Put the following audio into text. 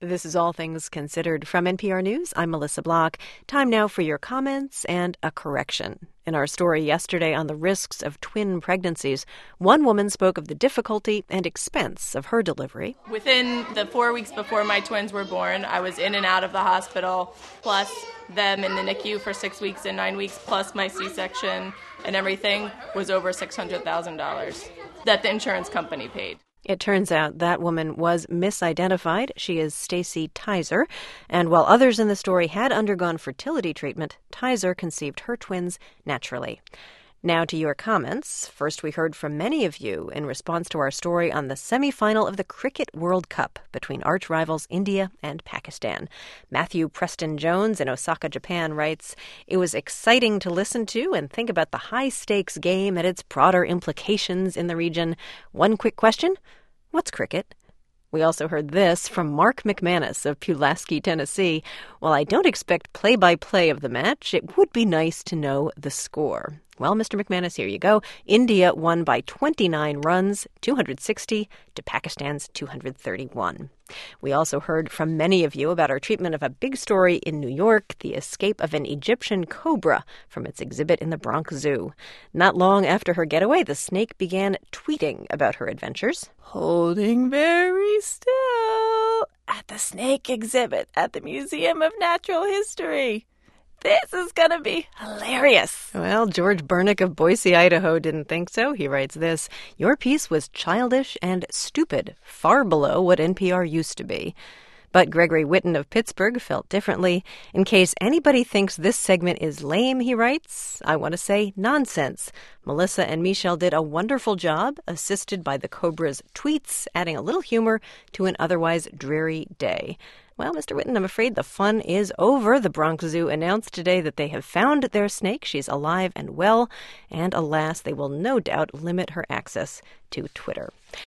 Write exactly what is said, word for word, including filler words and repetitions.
This is All Things Considered from N P R News. I'm Melissa Block. Time now for your comments and a correction. In our story yesterday on the risks of twin pregnancies, one woman spoke of the difficulty and expense of her delivery. Within the four weeks before my twins were born, I was in and out of the hospital, plus them in the N I C U for six weeks and nine weeks, plus my C-section, and everything was over six hundred thousand dollars that the insurance company paid. It turns out that woman was misidentified. She is Stacy Tizer, and while others in the story had undergone fertility treatment, Tizer conceived her twins naturally. Now to your comments. First, we heard from many of you in response to our story on the semifinal of the Cricket World Cup between arch-rivals India and Pakistan. Matthew Preston Jones in Osaka, Japan writes, "It was exciting to listen to and think about the high-stakes game and its broader implications in the region. One quick question, what's cricket?" We also heard this from Mark McManus of Pulaski, Tennessee. "While I don't expect play-by-play of the match, it would be nice to know the score." Well, Mister McManus, here you go. India won by twenty-nine runs, two hundred sixty to Pakistan's two hundred thirty-one. We also heard from many of you about our treatment of a big story in New York, the escape of an Egyptian cobra from its exhibit in the Bronx Zoo. Not long after her getaway, the snake began tweeting about her adventures. "Holding very still at the snake exhibit at the Museum of Natural History. This is going to be hilarious." Well, George Bernick of Boise, Idaho didn't think so. He writes this, "Your piece was childish and stupid, far below what N P R used to be." But Gregory Witten of Pittsburgh felt differently. "In case anybody thinks this segment is lame," he writes, "I want to say nonsense. Melissa and Michelle did a wonderful job, assisted by the Cobra's tweets, adding a little humor to an otherwise dreary day." Well, Mister Witten, I'm afraid the fun is over. The Bronx Zoo announced today that they have found their snake. She's alive and well, and alas, they will no doubt limit her access to Twitter.